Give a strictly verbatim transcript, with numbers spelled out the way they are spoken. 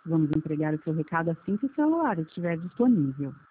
Vamos entregar o seu recado assim que o celular estiver disponível.